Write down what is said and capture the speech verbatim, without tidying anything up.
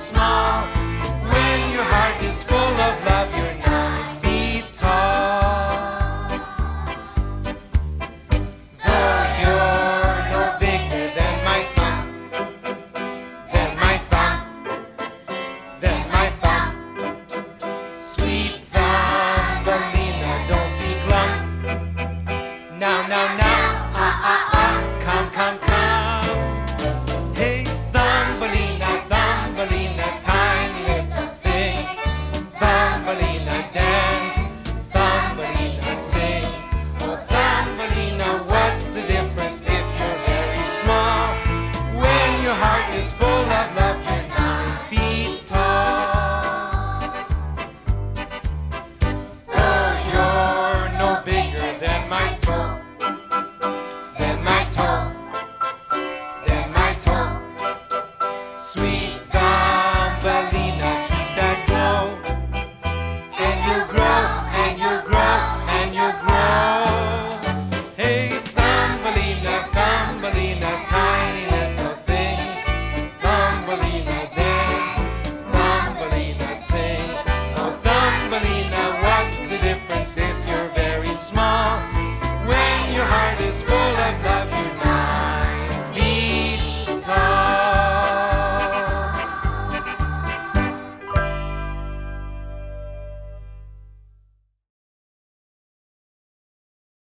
small. When your heart is full of love, you're nine feet tall. Though you're no bigger than my thumb, than my thumb, than my thumb. Sweet Thumbelina, don't be glum. Now, now, now, ah, ah, ah, come, come, come. Hey, Thumbelina, Thumbelina, tiny little thing. Thumbelina, dance, Thumbelina, sing. Oh, Thumbelina, what's the difference if you're very small? When your heart is full